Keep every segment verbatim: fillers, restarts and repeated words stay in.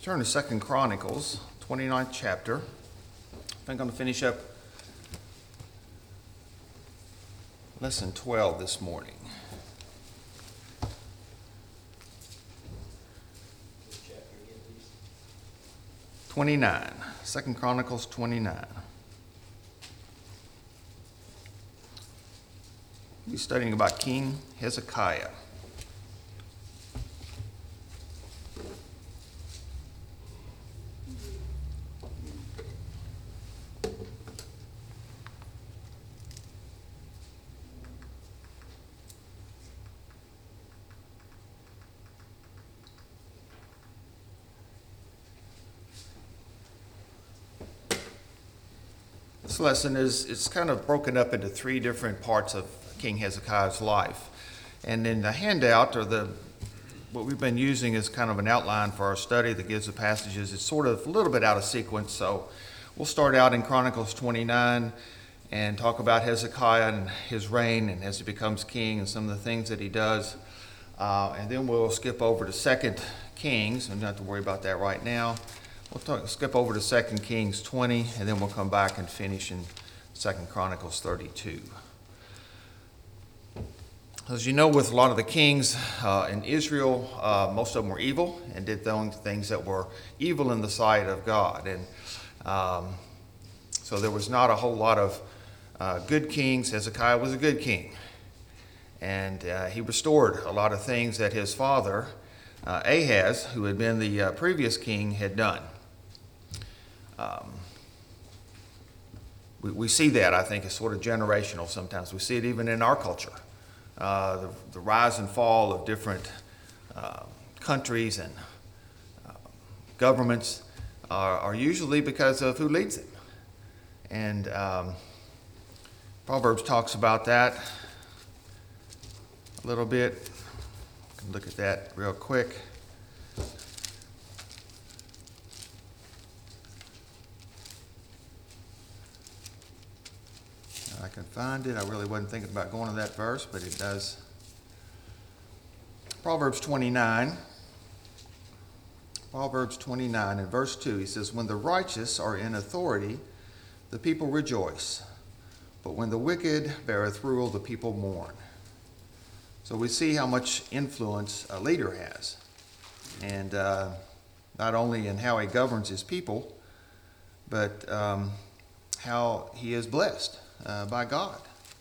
Turn to Second Chronicles, twenty-ninth chapter. I'm going to finish up lesson twelve this morning. twenty-nine. Second Chronicles twenty-nine. We're studying about King Hezekiah. This lesson is it's kind of broken up into three different parts of King Hezekiah's life. And in the handout, or the what we've been using as kind of an outline for our study that gives the passages, it's sort of a little bit out of sequence. So we'll start out in Chronicles twenty-nine and talk about Hezekiah and his reign and as he becomes king and some of the things that he does. Uh, and then we'll skip over to Second Kings. I'm not have to worry about that right now. We'll talk, skip over to Second Kings twenty, and then we'll come back and finish in Second Chronicles thirty-two. As you know, with a lot of the kings uh, in Israel, uh, most of them were evil and did things that were evil in the sight of God. And um, so there was not a whole lot of uh, good kings. Hezekiah was a good king. And uh, he restored a lot of things that his father, uh, Ahaz, who had been the uh, previous king, had done. Um, we, we see that, I think, as sort of generational sometimes. We see it even in our culture. Uh, the, the rise and fall of different uh, countries and uh, governments are, are usually because of who leads them. And um, Proverbs talks about that a little bit. I can look at that real quick. I can find it. I really wasn't thinking about going to that verse, but it does. Proverbs twenty-nine. Proverbs twenty-nine and verse two, he says, "When the righteous are in authority, the people rejoice. But when the wicked beareth rule, the people mourn." So we see how much influence a leader has. And uh, not only in how he governs his people, but um, how he is blessed Uh, by God.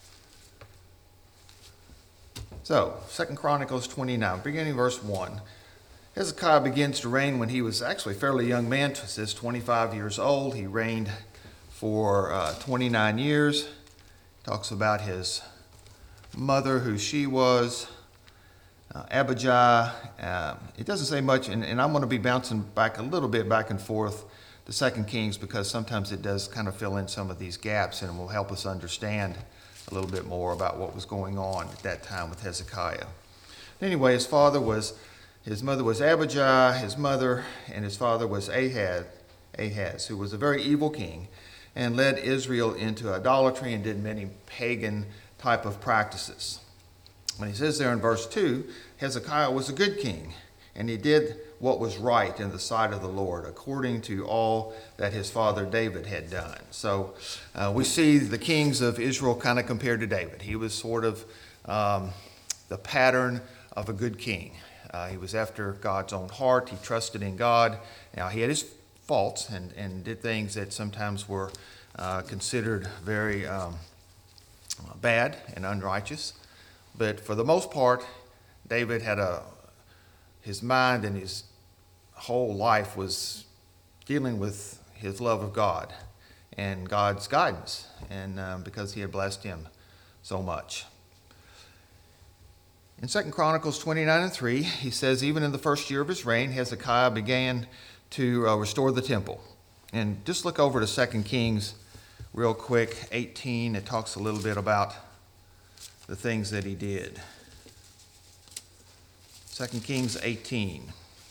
So, Second Chronicles twenty-nine, beginning verse one. Hezekiah begins to reign when he was actually a fairly young man. It says twenty-five years old. He reigned for uh, twenty-nine years. Talks about his mother, who she was, uh, Abijah. Uh, it doesn't say much, and, and I'm going to be bouncing back a little bit back and forth to Second Kings, because sometimes it does kind of fill in some of these gaps and will help us understand a little bit more about what was going on at that time with Hezekiah. Anyway, his father was, his mother was Abijah, his mother, and his father was Ahaz, Ahaz, who was a very evil king and led Israel into idolatry and did many pagan type of practices. When he says there in verse two, Hezekiah was a good king, and he did what was right in the sight of the Lord, according to all that his father David had done. So uh, we see the kings of Israel kind of compared to David. He was sort of um, the pattern of a good king. Uh, he was after God's own heart. He trusted in God. Now, he had his faults and, and did things that sometimes were uh, considered very um, bad and unrighteous. But for the most part, David had a his mind and his whole life was dealing with his love of God and God's guidance, and um, because he had blessed him so much. In Second Chronicles twenty-nine and three, he says, even in the first year of his reign, Hezekiah began to uh, restore the temple. And just look over to Second Kings real quick, eighteen. It talks a little bit about the things that he did. Second Kings eighteen.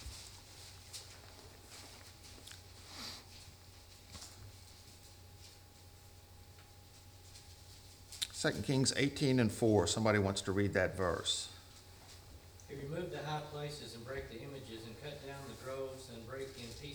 Second Kings eighteen and four. Somebody wants to read that verse. He removed the high places and brake the images and cut down the groves and brake in pieces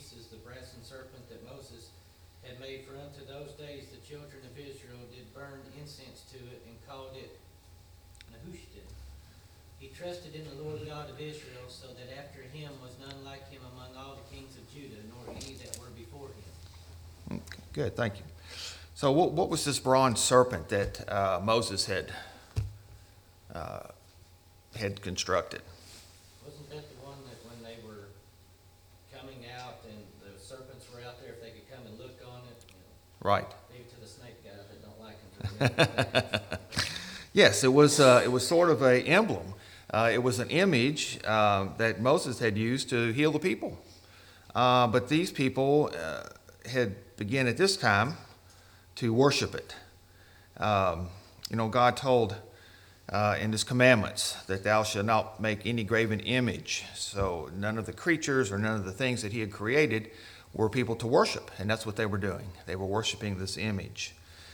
brazen serpent that Moses had made, for unto those days the children of Israel did burn incense to it, and called it Nehushtan. He trusted in the Lord God of Israel, so that after him was none like him among all the kings of Judah, nor any that were before him. Okay, good, thank you. So what, what was this bronze serpent that uh, Moses had uh, had constructed? Wasn't that the one that when they were coming out and the serpents were out there, if they could come and look on it? You know, Right. leave it to the snake guys that don't like them to remember. Yes, it was. Uh, it was sort of a emblem. Uh, it was an image uh, that Moses had used to heal the people. Uh, but these people uh, had begun at this time to worship it. Um, you know, God told uh, in His commandments that thou shalt not make any graven image. So none of the creatures or none of the things that He had created were people to worship, and that's what they were doing. They were worshiping this image.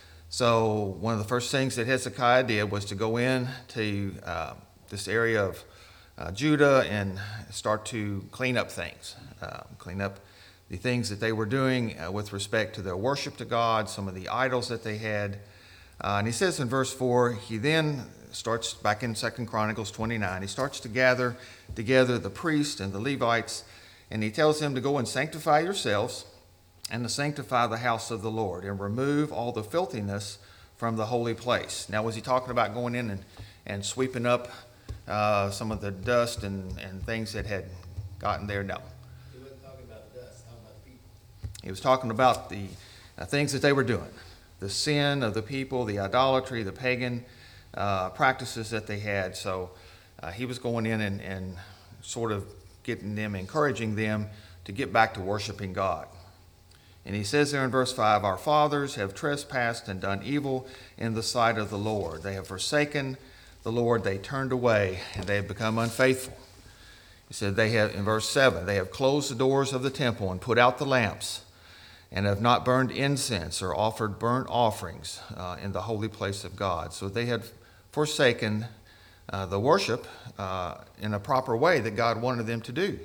So one of the first things that Hezekiah did was to go in to uh, this area of uh, Judah and start to clean up things, uh, clean up the things that they were doing uh, with respect to their worship to God, some of the idols that they had. Uh, and he says in verse four, he then starts back in Second Chronicles twenty-nine, he starts to gather together the priests and the Levites, and he tells them to go and sanctify yourselves and to sanctify the house of the Lord and remove all the filthiness from the holy place. Now, was he talking about going in and, and sweeping up uh, some of the dust and, and things that had gotten there? No. He wasn't talking about the dust, talking about the people. He was talking about the uh, things that they were doing, the sin of the people, the idolatry, the pagan uh, practices that they had. So uh, he was going in and, and sort of getting them, encouraging them to get back to worshiping God. And he says there in verse five, our fathers have trespassed and done evil in the sight of the Lord. They have forsaken the Lord, they turned away, and they have become unfaithful. He said they have, in verse seven, they have closed the doors of the temple and put out the lamps, and have not burned incense or offered burnt offerings uh, in the holy place of God. So they had forsaken uh, the worship uh, in a proper way that God wanted them to do.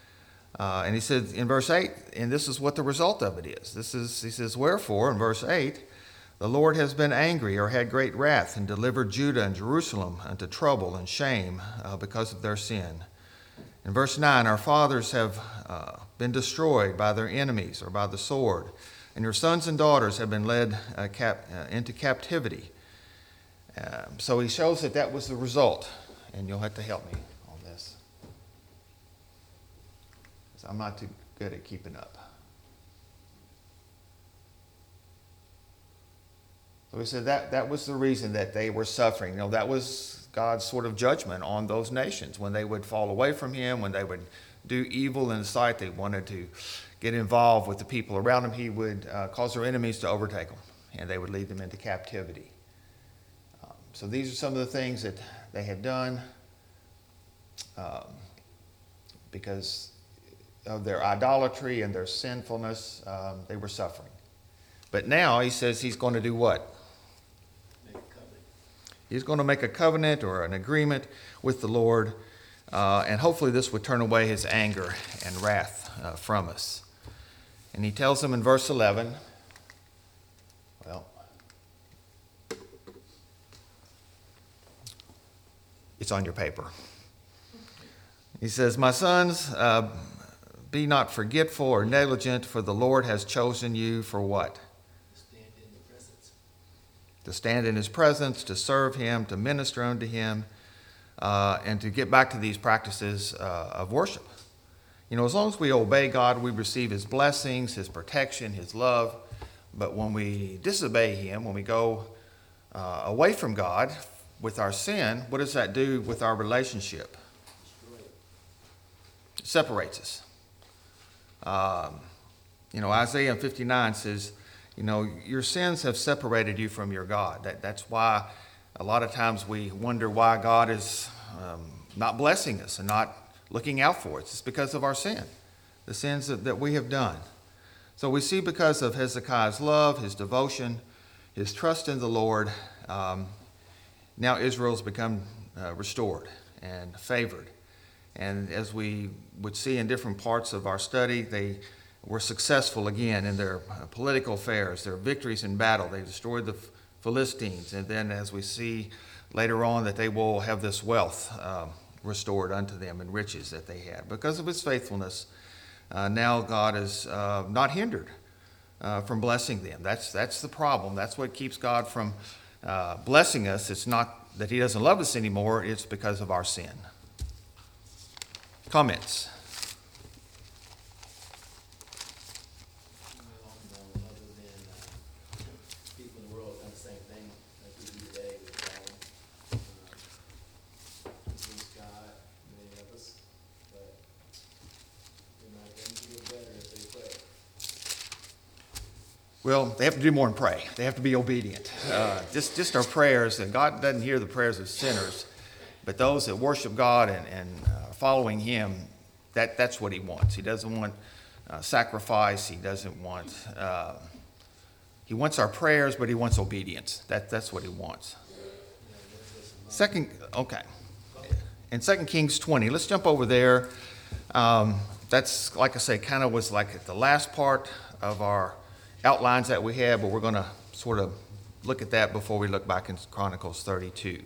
Uh, and he said in verse eight, and this is what the result of it is. This is, he says, wherefore, in verse eight, the Lord has been angry or had great wrath and delivered Judah and Jerusalem unto trouble and shame uh, because of their sin. In verse nine, our fathers have uh, been destroyed by their enemies or by the sword, and your sons and daughters have been led uh, cap- uh, into captivity. Uh, so he shows that that was the result, and you'll have to help me on this. I'm not too good at keeping up. So he said that that was the reason that they were suffering. You know, that was God's sort of judgment on those nations when they would fall away from Him, when they would do evil in His sight. They wanted to get involved with the people around them. He would uh, cause their enemies to overtake them, and they would lead them into captivity. Um, so these are some of the things that they had done um, because of their idolatry and their sinfulness. Um, they were suffering. But now he says he's going to do what? Make a covenant. He's going to make a covenant or an agreement with the Lord, uh, and hopefully this would turn away His anger and wrath uh, from us. And he tells them in verse eleven, well, it's on your paper. He says, my sons, uh, be not forgetful or negligent, for the Lord has chosen you for what? Stand in the presence. To stand in His presence, to serve Him, to minister unto Him, uh, and to get back to these practices uh, of worship. You know, as long as we obey God, we receive His blessings, His protection, His love. But when we disobey Him, when we go uh, away from God with our sin, what does that do with our relationship? Destroy it. It separates us. Um, you know, Isaiah fifty-nine says, you know, your sins have separated you from your God. That, that's why a lot of times we wonder why God is um, not blessing us and not looking out for us. It's because of our sin, the sins that, that we have done. So we see because of Hezekiah's love, his devotion, his trust in the Lord, um, now Israel's become uh, restored and favored. And as we would see in different parts of our study, they were successful again in their uh, political affairs, their victories in battle. They destroyed the Philistines, and then as we see later on that they will have this wealth uh, restored unto them and riches that they had. Because of his faithfulness, uh, now God is uh, not hindered uh, from blessing them. That's, that's the problem. That's what keeps God from uh, blessing us. It's not that he doesn't love us anymore, it's because of our sin. Comments? Well, no, other than, uh, people in the world done the same thing like we do today with God. Um, Against God, many of us, but, you know, things get better if they pray. Well, they have to do more than pray. They have to be obedient. Uh, just, just our prayers, and God doesn't hear the prayers of sinners, but those that worship God and, and uh, following him, that, that's what he wants. He doesn't want uh, sacrifice. He doesn't want, uh, he wants our prayers, but he wants obedience. That, that's what he wants. Second, okay. In Second Kings twenty, let's jump over there. Um, that's, like I say, kind of was like the last part of our outlines that we had, but we're going to sort of look at that before we look back in Chronicles thirty-two.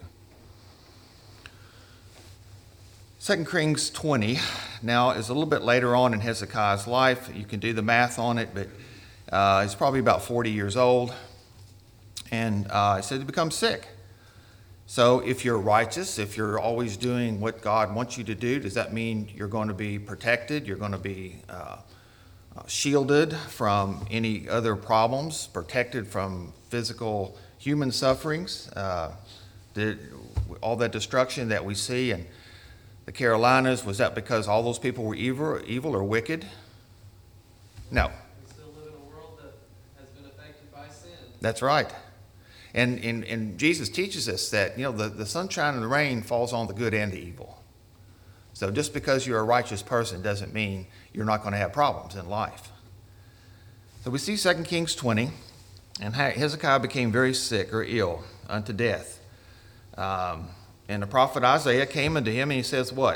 Second Kings twenty now is a little bit later on in Hezekiah's life. You can do the math on it, but uh, he's probably about forty years old. And uh, he said he becomes sick. So if you're righteous, if you're always doing what God wants you to do, does that mean you're going to be protected? You're going to be uh, uh, shielded from any other problems, protected from physical human sufferings, uh, the, all that destruction that we see in the Carolinas? Was that because all those people were evil, evil or wicked? No. We still live in a world that has been affected by sin. That's right. And, and, and Jesus teaches us that, you know, the, the sunshine and the rain falls on the good and the evil. So just because you're a righteous person doesn't mean you're not going to have problems in life. So we see Second Kings twenty, and Hezekiah became very sick or ill unto death. Um, and the prophet Isaiah came unto him and he says what?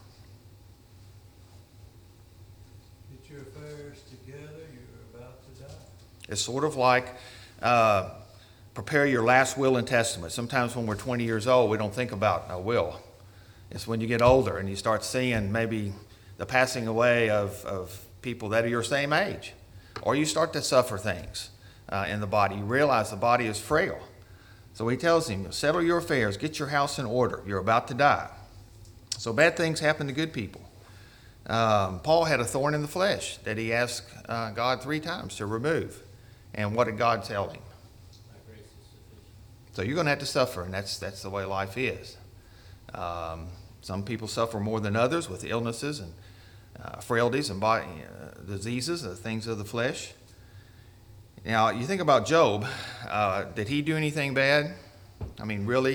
Get your affairs together, you're about to die. It's sort of like uh, prepare your last will and testament. Sometimes when we're twenty years old, we don't think about a will. It's when you get older and you start seeing maybe the passing away of, of people that are your same age. Or you start to suffer things uh, in the body. You realize the body is frail. So he tells him, settle your affairs, get your house in order. You're about to die. So bad things happen to good people. Um, Paul had a thorn in the flesh that he asked uh, God three times to remove. And what did God tell him? My grace is sufficient. So you're going to have to suffer, and that's that's the way life is. Um, some people suffer more than others with illnesses and uh, frailties and body uh, diseases, the things of the flesh. Now, you think about Job. Uh, did he do anything bad? I mean, really?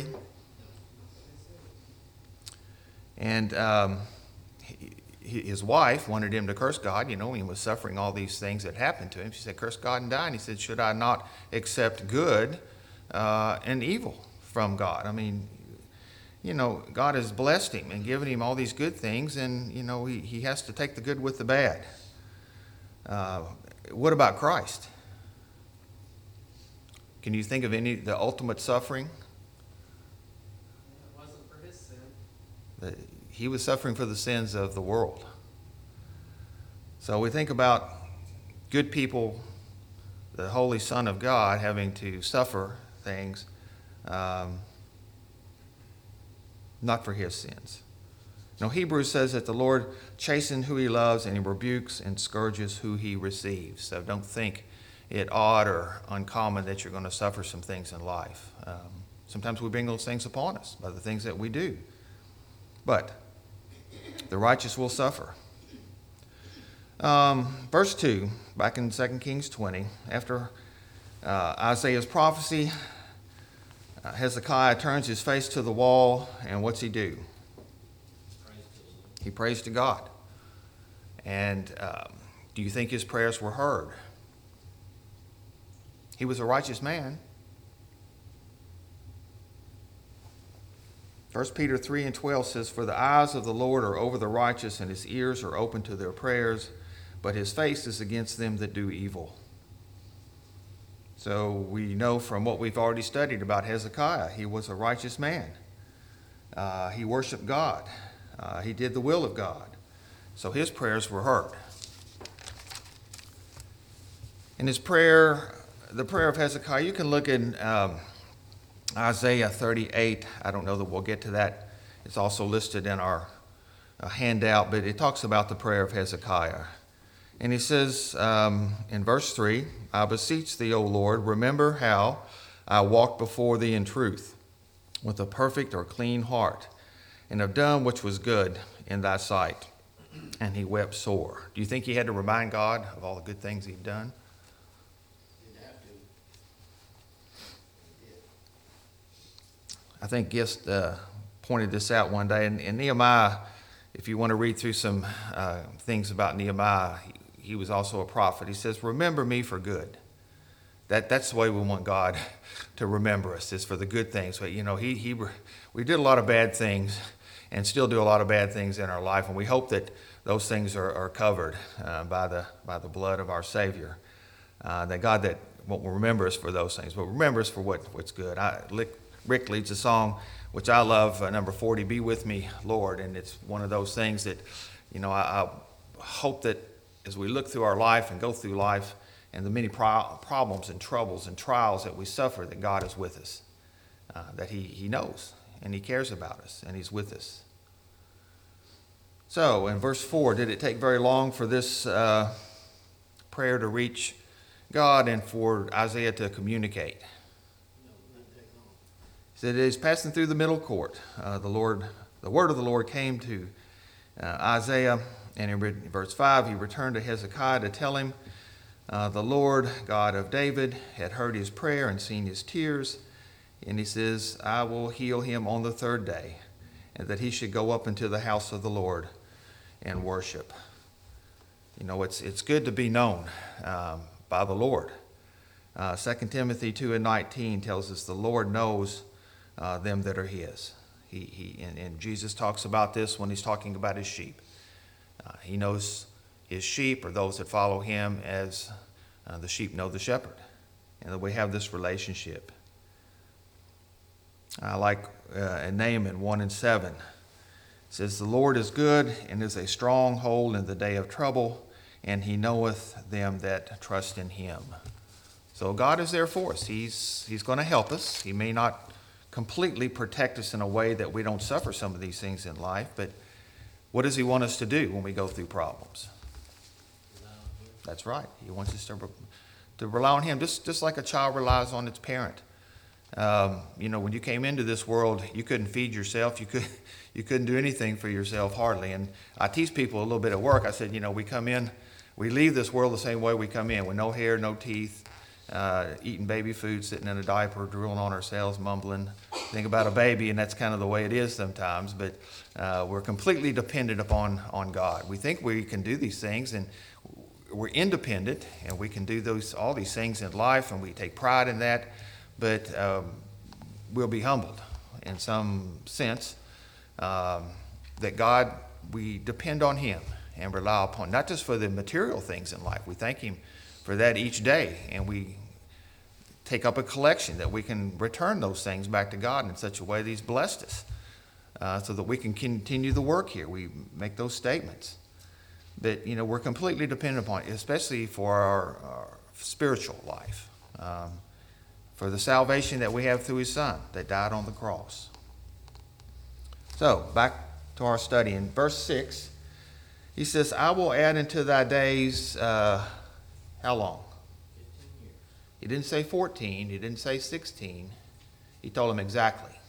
And um, he, his wife wanted him to curse God. You know, he was suffering all these things that happened to him. She said, curse God and die. And he said, should I not accept good uh, and evil from God? I mean, you know, God has blessed him and given him all these good things, and, you know, he, he has to take the good with the bad. Uh, what about Christ? Can you think of any, the ultimate suffering? It wasn't for his sin. That he was suffering for the sins of the world. So we think about good people, the Holy Son of God, having to suffer things, um, not for his sins. Now, Hebrews says that the Lord chastens who he loves, and he rebukes and scourges who he receives. So don't think it odd or uncommon that you're going to suffer some things in life. Um, sometimes we bring those things upon us by the things that we do. But the righteous will suffer. Um, verse two, back in Second Kings twenty, after uh, Isaiah's prophecy, uh, Hezekiah turns his face to the wall, and what's he do? Praise to the Lord. He prays to God. And um, do you think his prayers were heard? He was a righteous man. First Peter three and twelve says, for the eyes of the Lord are over the righteous, and his ears are open to their prayers. but his face is against them that do evil. So we know from what we've already studied about Hezekiah, he was a righteous man. Uh, he worshiped God. Uh, he did the will of God. So his prayers were heard. In his prayer, the prayer of Hezekiah, you can look in um, Isaiah thirty-eight. I don't know that we'll get to that. It's also listed in our uh, handout, but it talks about the prayer of Hezekiah. And he says um, in verse three, I beseech thee, O Lord, remember how I walked before thee in truth, with a perfect or clean heart, and have done which was good in thy sight. And he wept sore. Do you think he had to remind God of all the good things he'd done? Didn't have to. He did. I think Gist uh, pointed this out one day. In, in Nehemiah, if you want to read through some uh, things about Nehemiah, he, he was also a prophet. He says, remember me for good. That That's the way we want God to remember us, is for the good things. But, you know, he, he we did a lot of bad things and still do a lot of bad things in our life. And we hope that those things are, are covered uh, by the by the blood of our Savior. Uh, that God that won't remember us for those things, but remember us for what, what's good. I, Rick leads a song, which I love, uh, number forty, Be With Me, Lord. And it's one of those things that, you know, I, I hope that as we look through our life and go through life and the many pro- problems and troubles and trials that we suffer, that God is with us, uh, that he, he knows and he cares about us and he's with us. So in verse four, did it take very long for this uh, prayer to reach God and for Isaiah to communicate? No, it didn't take long. He said, it is passing through the middle court. Uh, the Lord, the word of the Lord came to uh, Isaiah, and in verse five, he returned to Hezekiah to tell him, uh, the Lord God of David had heard his prayer and seen his tears, and he says, I will heal him on the third day, and that he should go up into the house of the Lord and worship. You know, it's it's good to be known um, by the Lord. Uh, Second Timothy two and nineteen tells us the Lord knows uh, them that are his. He, he and, and Jesus talks about this when he's talking about his sheep. Uh, he knows his sheep, or those that follow him, as uh, the sheep know the shepherd. And that we have this relationship. I like uh, in Naaman one and seven. It says, the Lord is good and is a stronghold in the day of trouble, and he knoweth them that trust in him. So God is there for us. He's, he's going to help us. He may not completely protect us in a way that we don't suffer some of these things in life, but what does he want us to do when we go through problems? Rely on him. That's right. He wants us to, to rely on him, just, just like a child relies on its parent. Um, you know, when you came into this world, you couldn't feed yourself. You could, you couldn't do anything for yourself, hardly. And I teach people a little bit at work. I said, you know, we come in, we leave this world the same way we come in, with no hair, no teeth, uh, eating baby food, sitting in a diaper, drooling on ourselves, mumbling. Think about a baby, and that's kind of the way it is sometimes. But uh, we're completely dependent upon on God. We think we can do these things, and we're independent, and we can do those all these things in life, and we take pride in that. But um, we'll be humbled in some sense um, that God, we depend on him and rely upon, not just for the material things in life. We thank him for that each day, and we take up a collection that we can return those things back to God in such a way that he's blessed us uh, so that we can continue the work here. We make those statements. But, you know, we're completely dependent upon it, especially for our, our spiritual life. Um, for the salvation that we have through his Son that died on the cross. So, back to our study. In verse six, he says, I will add into thy days, uh, how long? Fifteen years. He didn't say fourteen. He didn't say sixteen. He told him exactly.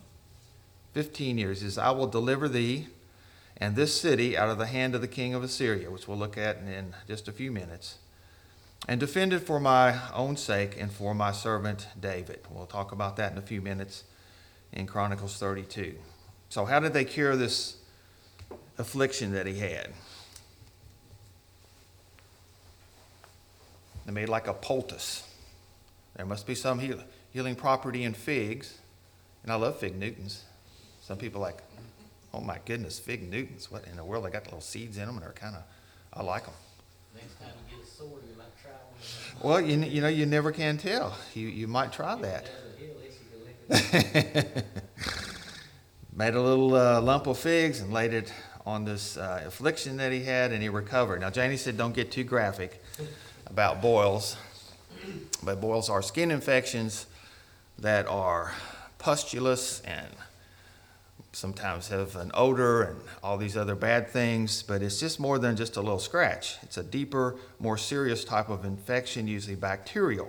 Fifteen years. He says, I will deliver thee and this city out of the hand of the king of Assyria, which we'll look at in, in just a few minutes, and defend it for my own sake and for my servant David. We'll talk about that in a few minutes in Chronicles thirty-two. So how did they cure this affliction that he had? They made like a poultice. There must be some heal- healing property in figs. And I love fig Newtons. Some people are like, oh my goodness, fig Newtons. What in the world? They got little seeds in them and they're kind of, I like them. Next time you get a sword, you might try one. Well, you, n- you know, you never can tell. You, you might try that. If it does a hill, at least you can lick it. Made a little uh, lump of figs and laid it on this uh, affliction that he had, and he recovered. Now, Janie said don't get too graphic about boils, but boils are skin infections that are pustulous and sometimes have an odor and all these other bad things, but it's just more than just a little scratch. It's a deeper, more serious type of infection, usually bacterial.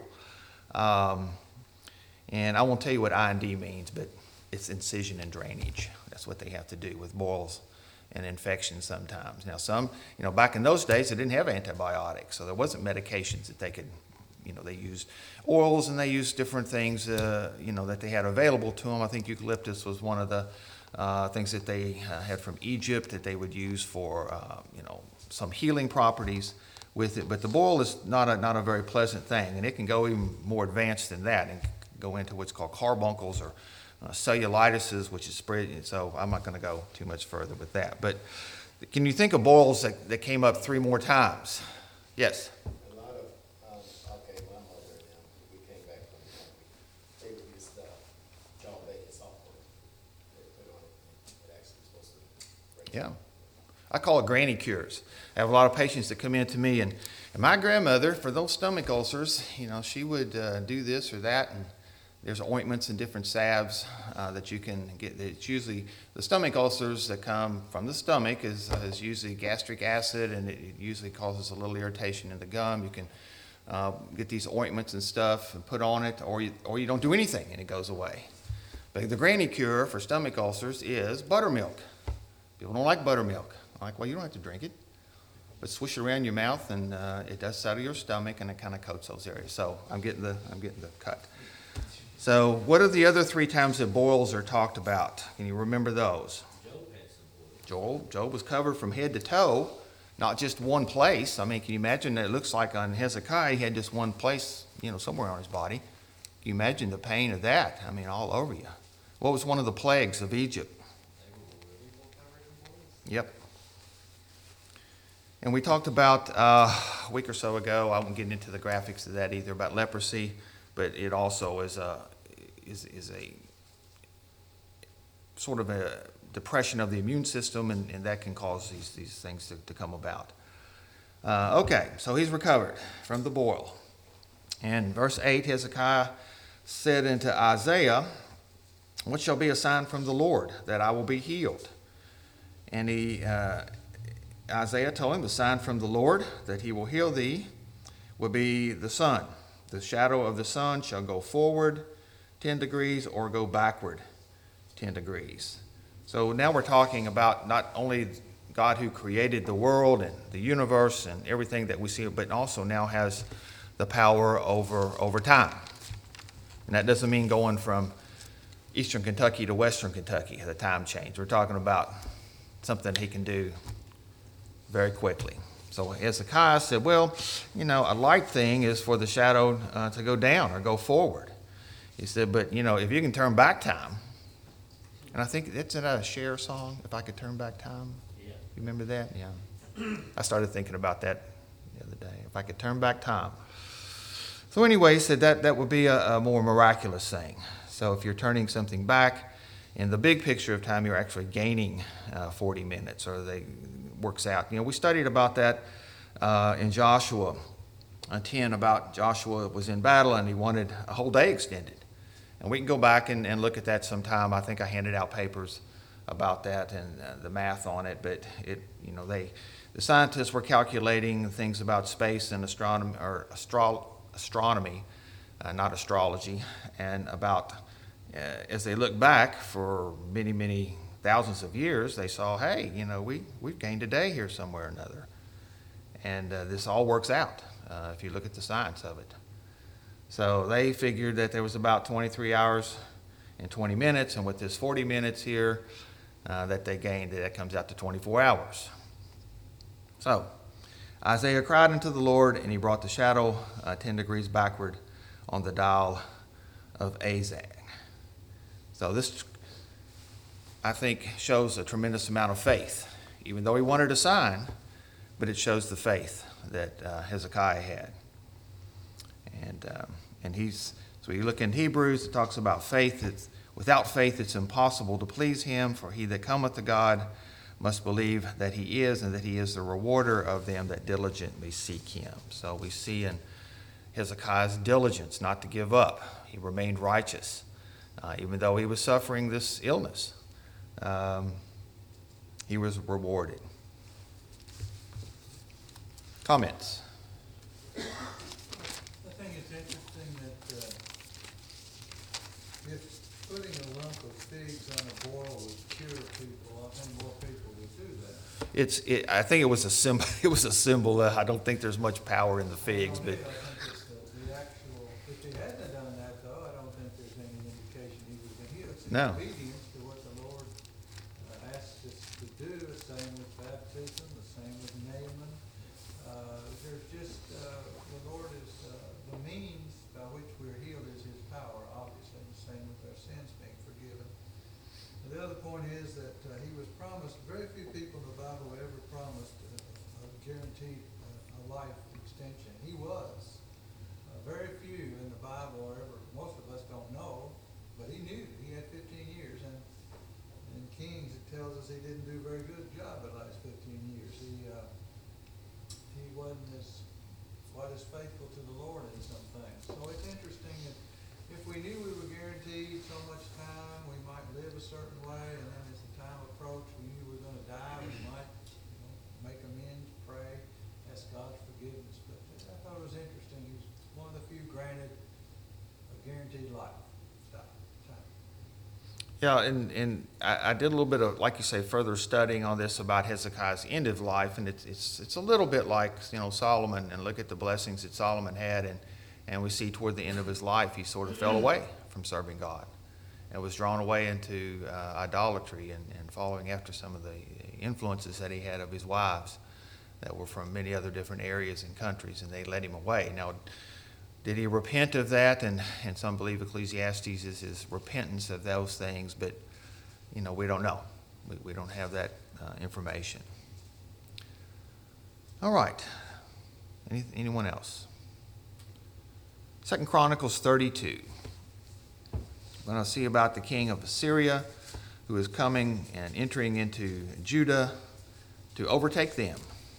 Um, and I won't tell you what I and D means, but it's incision and drainage. That's what they have to do with boils and infections sometimes. Now, some, you know, back in those days, they didn't have antibiotics, so there wasn't medications that they could, you know, they used oils and they used different things, uh, you know, that they had available to them. I think eucalyptus was one of the uh, things that they uh, had from Egypt that they would use for, uh, you know, some healing properties with it. But the boil is not a, not a very pleasant thing, and it can go even more advanced than that and go into what's called carbuncles or uh, cellulitis, which is spread. So I'm not going to go too much further with that. But can you think of boils that, that came up three more times? Yes? A lot of, um, okay, my mother and them, we came back from the country, they would use the jaw bacon salt pork. They put on it, it actually was supposed to break. Yeah. I call it granny cures. I have a lot of patients that come in to me, and, and my grandmother, for those stomach ulcers, you know, she would uh, do this or that, and there's ointments and different salves uh, that you can get. It's usually the stomach ulcers that come from the stomach is, uh, is usually gastric acid, and it, it usually causes a little irritation in the gum. You can uh, get these ointments and stuff and put on it, or you, or you don't do anything and it goes away. But the granny cure for stomach ulcers is buttermilk. People don't like buttermilk. I'm like, well, you don't have to drink it, but swish it around your mouth, and uh, it does settle your stomach, and it kind of coats those areas. So I'm getting the I'm getting the cut. So what are the other three times that boils are talked about? Can you remember those? Job had some boils. Joel, Job was covered from head to toe, not just one place. I mean, can you imagine that it looks like on Hezekiah he had just one place, you know, somewhere on his body. Can you imagine the pain of that? I mean, all over you. What was one of the plagues of Egypt? They were really full covered in boils. Yep. And we talked about uh, a week or so ago, I won't get into the graphics of that either, about leprosy, but it also is a, is, is a sort of a depression of the immune system, and, and that can cause these, these things to, to come about. Uh, okay, so he's recovered from the boil. And verse eight, Hezekiah said unto Isaiah, what shall be a sign from the Lord that I will be healed? And he, uh, Isaiah told him, the sign from the Lord that he will heal thee will be the sun. The shadow of the sun shall go forward ten degrees or go backward ten degrees. So now we're talking about not only God who created the world and the universe and everything that we see, but also now has the power over, over time. And that doesn't mean going from eastern Kentucky to western Kentucky, the time change. We're talking about something he can do very quickly. So Hezekiah said, well, you know, a light thing is for the shadow uh, to go down or go forward. He said, but, you know, if you can turn back time, and I think it's in a Cher song, If I Could Turn Back Time. Yeah. You remember that? Yeah. I started thinking about that the other day. If I could turn back time. So anyway, he said that that would be a, a more miraculous thing. So if you're turning something back, in the big picture of time, you're actually gaining uh, forty minutes, or they works out. You know, we studied about that uh, in Joshua uh, ten, about Joshua was in battle and he wanted a whole day extended. And we can go back and, and look at that sometime. I think I handed out papers about that and uh, the math on it, but it, you know, they, the scientists were calculating things about space and astronomy, or astro- astronomy, uh, not astrology, and about, uh, as they look back for many, many thousands of years, they saw, hey, you know, we, we've gained a day here somewhere or another. And uh, this all works out uh, if you look at the science of it. So they figured that there was about twenty-three hours and twenty minutes, and with this forty minutes here uh, that they gained, that comes out to twenty-four hours. So Isaiah cried unto the Lord, and he brought the shadow uh, ten degrees backward on the dial of Azag. So this, I think, shows a tremendous amount of faith. Even though he wanted a sign, but it shows the faith that uh, Hezekiah had. And um, and he's so you look in Hebrews, it talks about faith. It's, without faith, it's impossible to please him. For he that cometh to God must believe that he is, and that he is the rewarder of them that diligently seek him. So we see in Hezekiah's diligence not to give up. He remained righteous, uh, even though he was suffering this illness. Um, he was rewarded. Comments? I think it's interesting that uh, if putting a lump of figs on a boil would cure people, I think more people would do that. It's. It, I think it was a symbol. It was a symbol. Uh, I don't think there's much power in the figs, For but me, I think it's the, the actual, if he hadn't done that though, I don't think there's any indication he would have been healed. It's in No. obedience to what the Lord uh, asked us to do, the same with baptism, the same with Naaman. Uh, there's just, uh, the Lord is, uh, the means by which we're healed is his power, obviously, the same with our sins being forgiven. The other point is that uh, he was promised, very few people in the Bible were ever promised a, a guaranteed uh, a life extension. He was. Uh, very few in the Bible are ever, most of us don't know, but he knew. He had fifteen years, and in Kings it tells us he didn't do a very good job the last fifteen years. He uh, he wasn't as quite as faithful to the Lord in some things. So it's interesting that if we knew we were guaranteed so much time, we might live a certain way, and then as the time approached, we knew we were going to die, we might, you know, make amends, pray, ask God's forgiveness. But I thought it was interesting. He was one of the few granted a guaranteed life. Stop. Time. yeah, and and I, I did a little bit of, like you say, further studying on this about Hezekiah's end of life, and it's it's it's a little bit like, you know, Solomon, and look at the blessings that Solomon had, and and we see toward the end of his life he sort of fell away from serving God, and was drawn away into uh, idolatry and, and following after some of the influences that he had of his wives that were from many other different areas and countries, and they led him away. Now, did he repent of that? And, and some believe Ecclesiastes is his repentance of those things, but, you know, we don't know. We, we don't have that uh, information. All right. Any, anyone else? Second Chronicles thirty-two. We're going to see about the king of Assyria who is coming and entering into Judah to overtake them.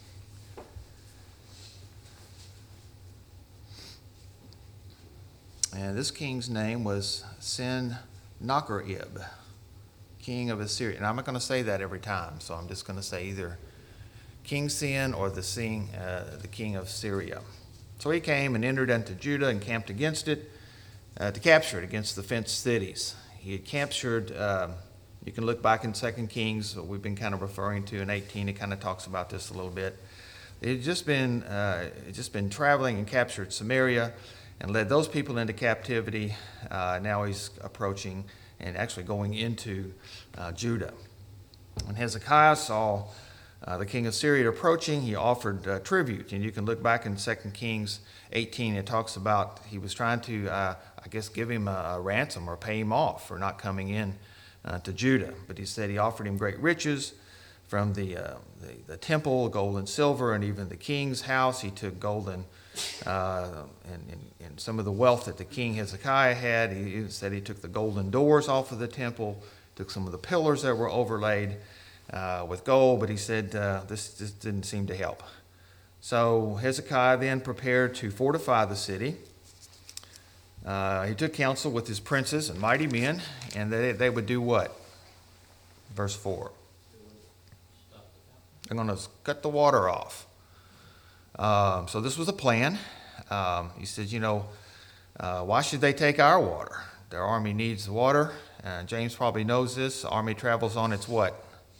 And this king's name was Sennacherib, king of Assyria. And I'm not going to say that every time, so I'm just going to say either King Sin or the, Sing, uh, the king of Syria. So he came and entered into Judah and camped against it, uh, to capture it against the fenced cities. He had captured, um, you can look back in Second Kings, we've been kind of referring to in eighteen, it kind of talks about this a little bit. He had just been, uh, just been traveling and captured Samaria and led those people into captivity. Uh, now he's approaching and actually going into uh, Judah. When Hezekiah saw Uh, the king of Syria approaching, he offered uh, tribute. And you can look back in Second Kings eighteen, it talks about he was trying to, uh, I guess, give him a, a ransom or pay him off for not coming in uh, to Judah. But he said he offered him great riches from the, uh, the, the temple, gold and silver, and even the king's house. He took gold and, uh, and, and, and some of the wealth that the king Hezekiah had. He, he said he took the golden doors off of the temple, took some of the pillars that were overlaid Uh, with gold, but he said uh, this just didn't seem to help. So Hezekiah then prepared to fortify the city. Uh, he took counsel with his princes and mighty men, and they, they would do what? Verse four. They're going to cut the water off. Um, so this was a plan. Um, he said, you know, uh, why should they take our water? Their army needs the water. Uh, James probably knows this. The army travels on its what?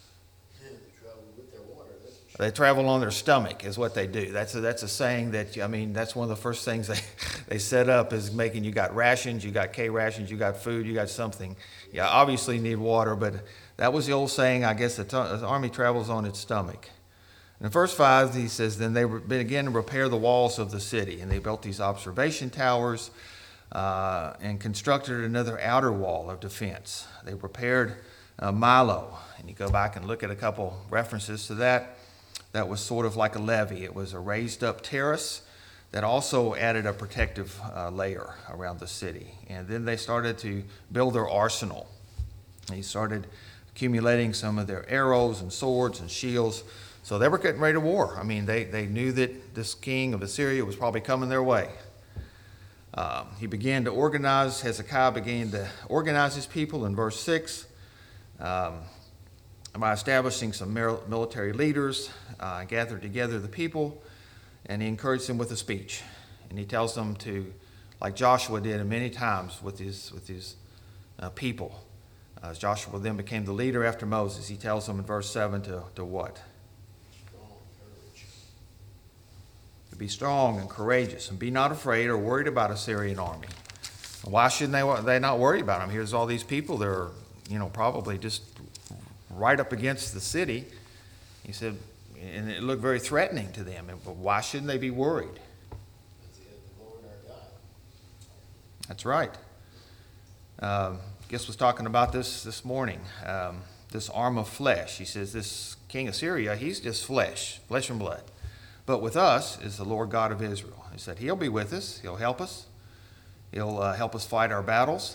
They travel on their stomach is what they do. That's a, that's a saying that, I mean, that's one of the first things they, they set up is making, you got rations, you got K rations, you got food, you got something. Yeah, obviously you need water, but that was the old saying, I guess, the, t- the army travels on its stomach. In verse five, he says, then they began to repair the walls of the city, and they built these observation towers uh, and constructed another outer wall of defense. They repaired uh, Milo, and you go back and look at a couple references to that. that was sort of like a levee. It was a raised up terrace that also added a protective uh, layer around the city. And then they started to build their arsenal. They started accumulating some of their arrows and swords and shields. So they were getting ready to war. I mean, they, they knew that this king of Assyria was probably coming their way. Um, he began to organize, Hezekiah began to organize his people in verse six um, by establishing some military leaders, uh, gathered together the people, and he encouraged them with a speech. And he tells them to, like Joshua did many times with his, with his uh, people. As Joshua then became the leader after Moses, he tells them in verse seven to, to what? Strong courage. To be strong and courageous and be not afraid or worried about Assyrian army. Why shouldn't they, they not worry about them? Here's all these people. They're, you know, probably just right up against the city. He said, and it looked very threatening to them. But why shouldn't they be worried? Because he is the Lord our God. That's right. Um, Guess was talking about this this morning. Um, this arm of flesh. He says this king of Syria, he's just flesh, flesh and blood. But with us is the Lord God of Israel. He said he'll be with us. He'll help us. He'll uh, help us fight our battles.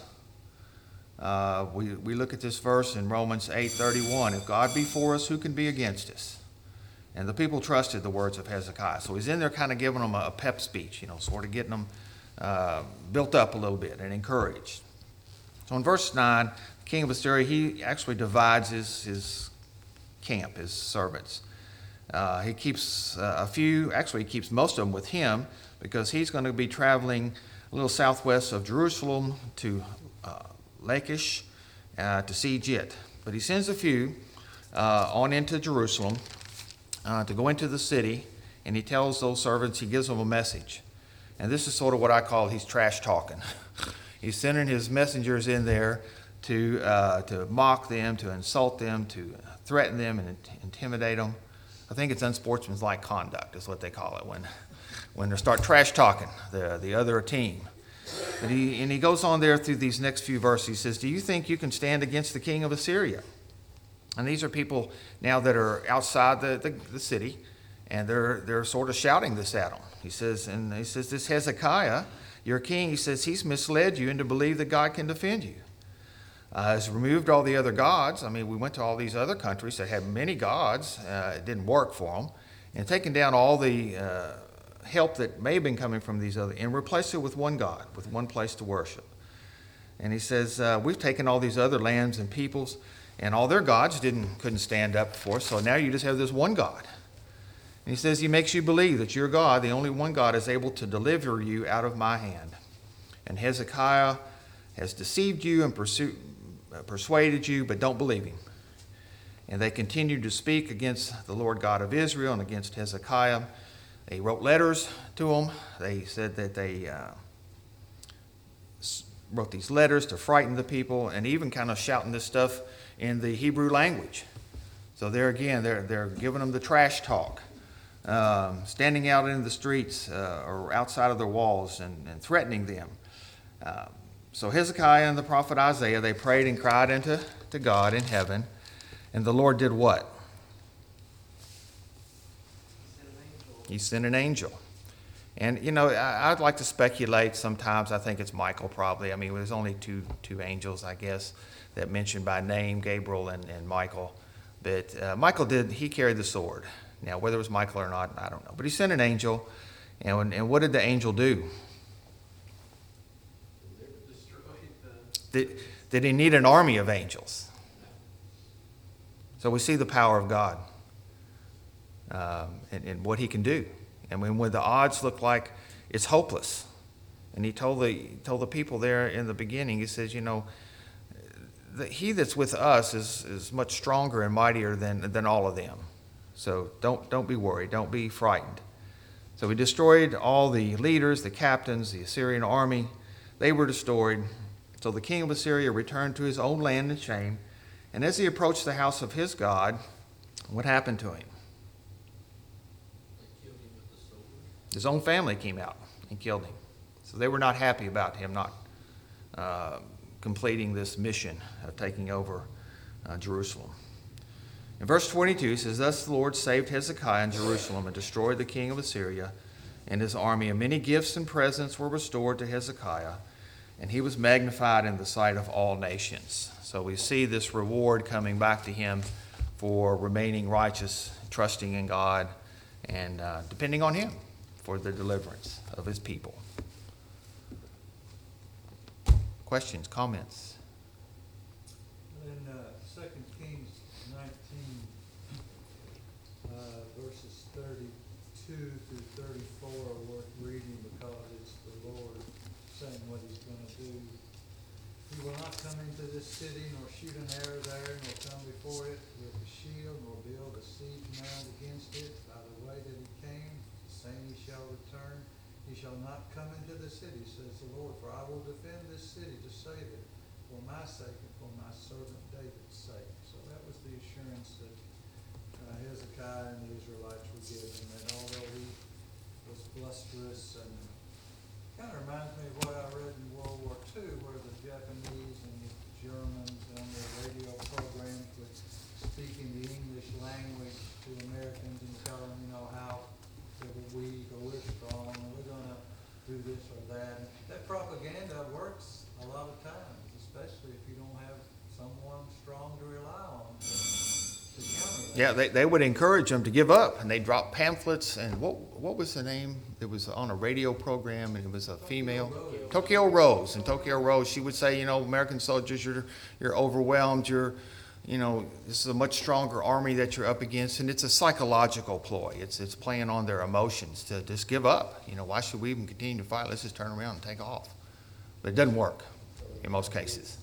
Uh, we, we look at this verse in Romans eight thirty-one. If God be for us, who can be against us? And the people trusted the words of Hezekiah. So he's in there kind of giving them a, a pep speech, you know, sort of getting them uh, built up a little bit and encouraged. So in verse nine, the king of Assyria, he actually divides his, his camp, his servants. Uh, he keeps uh, a few, actually he keeps most of them with him because he's going to be traveling a little southwest of Jerusalem to uh, Lachish uh, to siege it. But he sends a few uh, on into Jerusalem uh, to go into the city, and he tells those servants, he gives them a message. And this is sort of what I call he's trash talking. He's sending his messengers in there to uh, to mock them, to insult them, to threaten them, and intimidate them. I think it's unsportsmanlike conduct is what they call it when when they start trash talking the the other team. But he and he goes on there through these next few verses. He says, "Do you think you can stand against the king of Assyria?" And these are people now that are outside the, the, the city, and they're they're sort of shouting this at him. He says, and he says, "This Hezekiah, your king," he says, "he's misled you into believe that God can defend you. Uh, has removed all the other gods." I mean, we went to all these other countries that had many gods. Uh, it didn't work for them. And taken down all the uh, help that may have been coming from these other, and replaced it with one God, with one place to worship. And he says, uh, we've taken all these other lands and peoples, and all their gods didn't couldn't stand up for us, so now you just have this one God. And he says he makes you believe that your God, the only one God, is able to deliver you out of my hand. And Hezekiah has deceived you and pursued, uh, persuaded you, but don't believe him. And they continued to speak against the Lord God of Israel and against Hezekiah. They wrote letters to him. They said that they uh, wrote these letters to frighten the people, and even kind of shouting this stuff in the Hebrew language. So there again, they're, they're giving them the trash talk. Um, standing out in the streets uh, or outside of their walls and, and threatening them. Uh, so Hezekiah and the prophet Isaiah, they prayed and cried unto to God in heaven, and the Lord did what? He sent an angel. And, you know, I, I'd like to speculate sometimes. I think it's Michael probably. I mean, there's only two two angels, I guess, that mentioned by name, Gabriel and, and Michael. But uh, Michael did, he carried the sword. Now, whether it was Michael or not, I don't know. But he sent an angel, and, and what did the angel do? Did, did he need an army of angels? So we see the power of God um, and, and what he can do. And when, when the odds look like it's hopeless, and he told the, told the people there in the beginning, he says, you know, the, he that's with us is, is much stronger and mightier than, than all of them. So don't don't be worried. Don't be frightened. So he destroyed all the leaders, the captains, the Assyrian army. They were destroyed. So the king of Assyria returned to his own land in shame. And as he approached the house of his God, what happened to him? They killed him with the sword. His own family came out and killed him. So they were not happy about him not uh, completing this mission of taking over uh, Jerusalem. In verse twenty-two, it says, Thus the Lord saved Hezekiah in Jerusalem and destroyed the king of Assyria and his army, and many gifts and presents were restored to Hezekiah, and he was magnified in the sight of all nations. So we see this reward coming back to him for remaining righteous, trusting in God, and uh, depending on him for the deliverance of his people. Questions, comments? In uh, Second Kings nineteen, uh, verses thirty-two through thirty-four are worth reading because it's the Lord saying what he's going to do. He will not come into this city, nor shoot an arrow there, nor come before it with a shield, nor build a siege mound against it. By the way that he came, the same he shall return. He shall not come into the city, says the Lord, for I will defend this city to save it, for my sake and for my servant David's sake. So that was the assurance that uh, Hezekiah and the Israelites were given, that although he was blusterous, and kind of reminds me of what I read in World War Two, where the Japanese and the Germans on their radio programs were speaking the English language to Americans and telling them, you know, how they were weak or we're strong and we're going to do this or that. And that propaganda works a lot of times, especially if you don't have someone strong to rely on to, to counter that. Yeah, they, they would encourage them to give up, and they drop pamphlets. And what what was the name? It was on a radio program, and it was a female. Tokyo Rose. And Tokyo Rose, she would say, you know, American soldiers, you're you're overwhelmed. You're, you know, this is a much stronger army that you're up against, and it's a psychological ploy. It's it's playing on their emotions to just give up. You know, why should we even continue to fight? Let's just turn around and take off. But it doesn't work in most cases.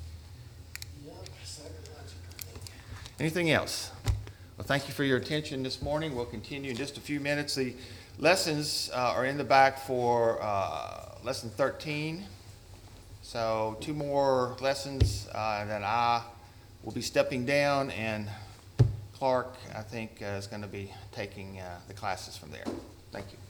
Anything else? Well, thank you for your attention this morning. We'll continue in just a few minutes. The lessons uh, are in the back for uh, lesson thirteen. So two more lessons uh, that I will be stepping down, and Clark, I think, uh, is going to be taking uh, the classes from there. Thank you.